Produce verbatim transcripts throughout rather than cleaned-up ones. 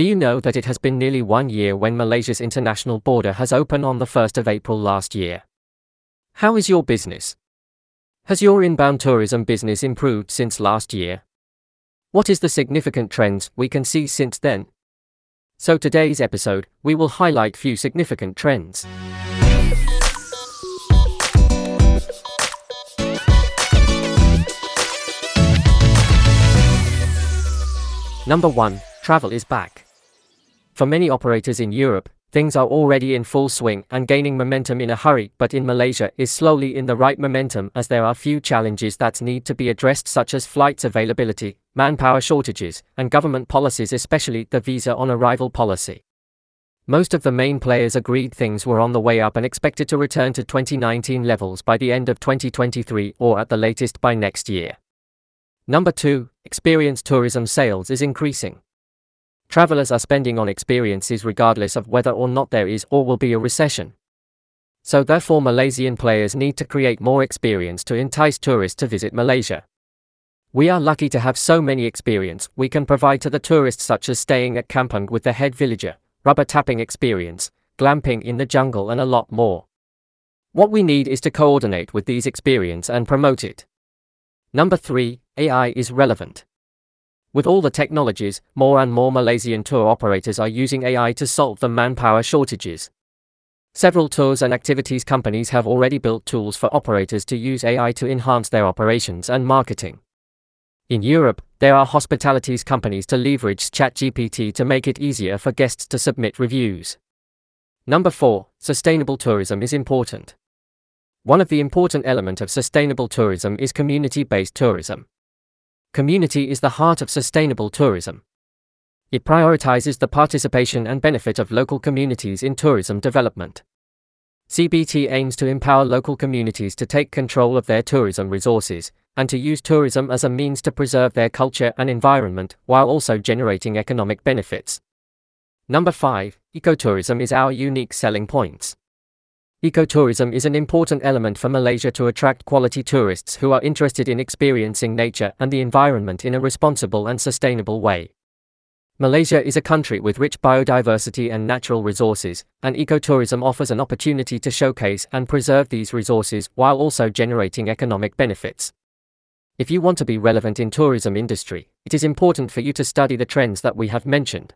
Do you know that it has been nearly one year when Malaysia's international border has opened on the first of April last year? How is your business? Has your inbound tourism business improved since last year? What is the significant trends we can see since then? So today's episode, we will highlight few significant trends. Number one. Travel is back. For many operators in Europe, things are already in full swing and gaining momentum in a hurry, but in Malaysia is slowly in the right momentum as there are few challenges that need to be addressed, such as flights availability, manpower shortages, and government policies, especially the visa on arrival policy. Most of the main players agreed things were on the way up and expected to return to twenty nineteen levels by the end of twenty twenty-three or at the latest by next year. Number two. Experience tourism sales is increasing. Travelers are spending on experiences regardless of whether or not there is or will be a recession. So therefore Malaysian players need to create more experience to entice tourists to visit Malaysia. We are lucky to have so many experience we can provide to the tourists, such as staying at Kampung with the head villager, rubber tapping experience, glamping in the jungle, and a lot more. What we need is to coordinate with these experience and promote it. Number three. A I is relevant. With all the technologies, more and more Malaysian tour operators are using A I to solve the manpower shortages. Several tours and activities companies have already built tools for operators to use A I to enhance their operations and marketing. In Europe, there are hospitalities companies to leverage ChatGPT to make it easier for guests to submit reviews. Number four. Sustainable tourism is important. One of the important elements of sustainable tourism is community-based tourism. Community is the heart of sustainable tourism. It prioritizes the participation and benefit of local communities in tourism development. C B T aims to empower local communities to take control of their tourism resources, and to use tourism as a means to preserve their culture and environment, while also generating economic benefits. Number five. Ecotourism is our unique selling points. Ecotourism is an important element for Malaysia to attract quality tourists who are interested in experiencing nature and the environment in a responsible and sustainable way. Malaysia is a country with rich biodiversity and natural resources, and ecotourism offers an opportunity to showcase and preserve these resources while also generating economic benefits. If you want to be relevant in tourism industry, it is important for you to study the trends that we have mentioned.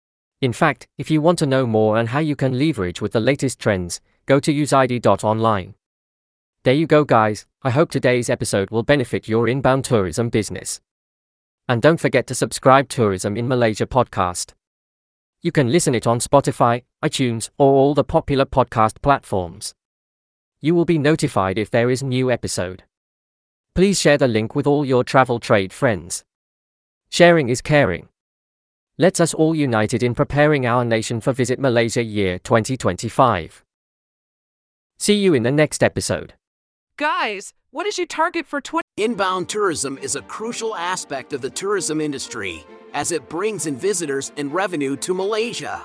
In fact, if you want to know more on how you can leverage with the latest trends, go to usaid dot online. There you go, guys. I hope today's episode will benefit your inbound tourism business. And don't forget to subscribe Tourism in Malaysia podcast. You can listen it on Spotify, iTunes, or all the popular podcast platforms. You will be notified if there is new episode. Please share the link with all your travel trade friends. Sharing is caring. Let's us all united in preparing our nation for Visit Malaysia Year twenty twenty-five. See you in the next episode. Guys, what is your target for twenty? Inbound tourism is a crucial aspect of the tourism industry, as it brings in visitors and revenue to Malaysia.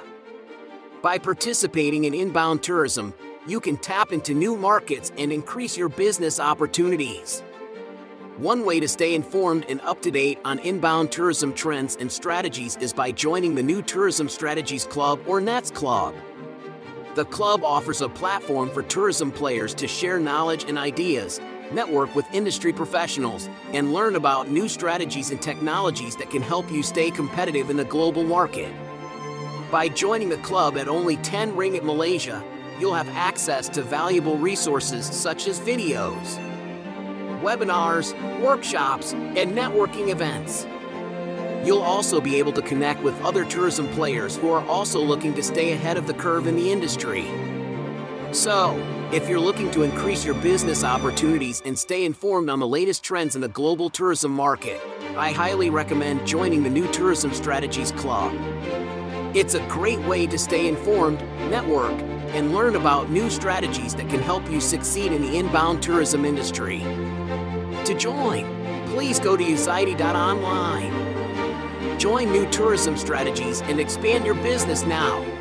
By participating in inbound tourism, you can tap into new markets and increase your business opportunities. One way to stay informed and up-to-date on inbound tourism trends and strategies is by joining the New Tourism Strategies Club, or NETS Club. The club offers a platform for tourism players to share knowledge and ideas, network with industry professionals, and learn about new strategies and technologies that can help you stay competitive in the global market. By joining the club at only ten ringgit Malaysia, you'll have access to valuable resources such as videos, webinars, workshops, and networking events. You'll also be able to connect with other tourism players who are also looking to stay ahead of the curve in the industry. So, if you're looking to increase your business opportunities and stay informed on the latest trends in the global tourism market, I highly recommend joining the New Tourism Strategies Club. It's a great way to stay informed, network, and learn about new strategies that can help you succeed in the inbound tourism industry. To join, please go to usaid dot online. Join New Tourism Strategies and expand your business now.